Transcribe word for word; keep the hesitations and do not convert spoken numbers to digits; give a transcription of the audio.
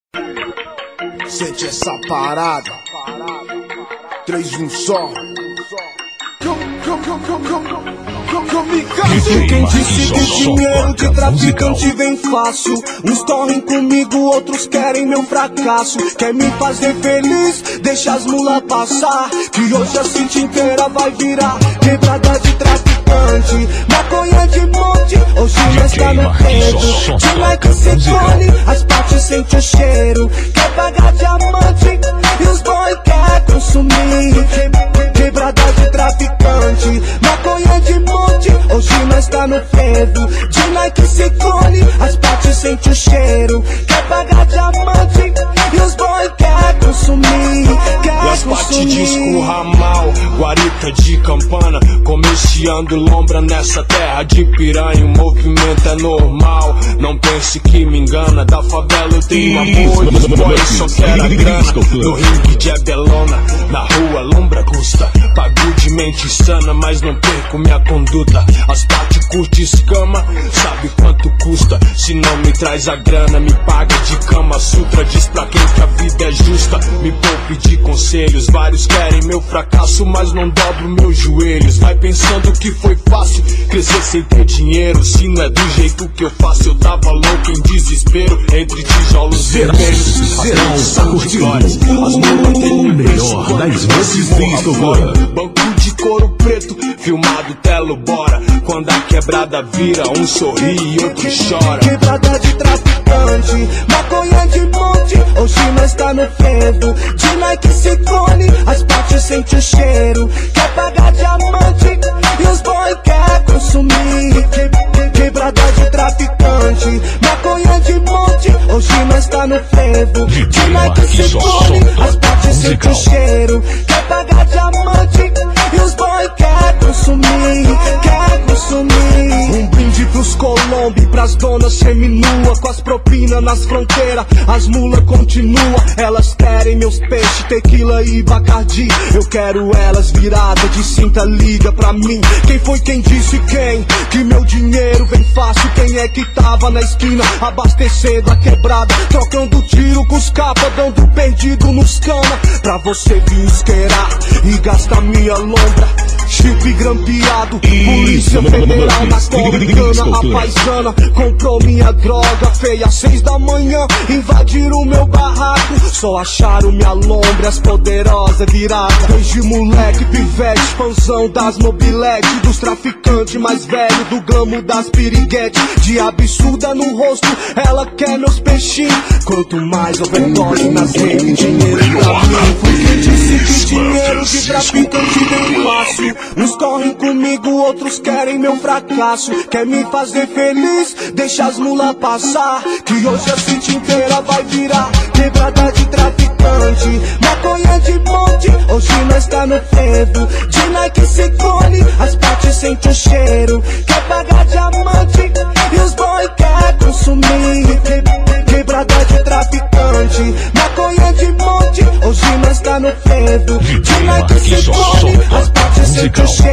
Sente essa parada. Três, um só. Quem disse que dinheiro de traficante vem fácil? Uns correm comigo, outros querem meu fracasso. Quer me fazer feliz? Deixa as mulas passar, que hoje a city inteira vai virar quebrada de traficante. Maconha de monte, hoje nós tá no dedo. De like ciclone, as partes sente o cheiro. Quer pagar diamante e os boy quer consumir. Quebrada de traficante, maconha de monte, hoje nós tá no fervo. De Nike ciclone, as partes sente o cheiro. Quer pagar diamante e os boy quer consumir. Quer e as consumir. partes de escurramal, guarita de campana, comerciando lombra nessa terra de piranha. O movimento é normal, não pense que me engana. Da favela eu tenho amor e os boys só querem a grana. No ringue de Abelona, na rua lombra custa. Pago de mente sana, mas não perco minha conduta. As partes curte escama, sabe quanto custa. Se não me traz a grana, me paga de cama. Sutra diz pra quem que a vida é justa. Me poupe de conselhos, vários querem meu fracasso, mas não dobro meus joelhos. Vai pensando que foi fácil crescer sem ter dinheiro. Se não é do jeito que eu faço, eu tava louco em desespero. Entre tijolos vermelhos, Serão são histórias. As mulas têm O melhor das vezes visto agora. Banco de couro preto, filmado telo bora. Quando a quebrada vira, um sorri e outro chora. Quebrada de traficante, maconha de monte, hoje nós tá no fervo. De Nike ciclone, as partes sente o cheiro. Quer pagar diamante e os boy quer consumir. Que, quebrada de traficante, maconha de monte, hoje nós tá no fervo. De Nike ciclone, as partes sente o cheiro. Quer pagar diamante e os boy quer consumir. Quer consumir. Um brinde pros Colombi, pras donas seminua, com as propinas nas fronteiras, as mulas continuam. Elas querem meus peixes, tequila e bacardi. Eu quero elas viradas de cinta, liga pra mim. Quem foi quem disse quem? Que meu dinheiro vem fácil. Quem é que tava na esquina, abastecendo a quebrada, trocando tiro com os capas, dando perdido nos cana. Pra você vir isqueirar e gastar minha lombra. Chip grampeado, polícia federal na colocana. A paisana comprou minha droga feia. Seis da manhã invadiram o meu barraco. Só acharam minha lombra, as poderosas viradas. Desde moleque, pivete, expansão das mobiletes. Dos traficantes mais velhos, do glamo das piriguetes. De absurda no rosto, ela quer meus peixinhos. Quanto mais overdose nas redes, dinheiro pra mim. Foi quem disse que dinheiro de traficante vem fácil. Uns correm comigo, outros querem meu fracasso. Quer me fazer feliz? Deixa as mulas passar, que hoje a city inteira vai virar quebrada de traficante. Maconha de monte, hoje nós tá no fervo. De Nike ciclone, as partes sente o cheiro. Quer pagar diamante e os boy quer consumir. Quebrada de traficante, maconha de monte, hoje nós tá no fervo. De Nike ciclone, as partes sente o cheiro.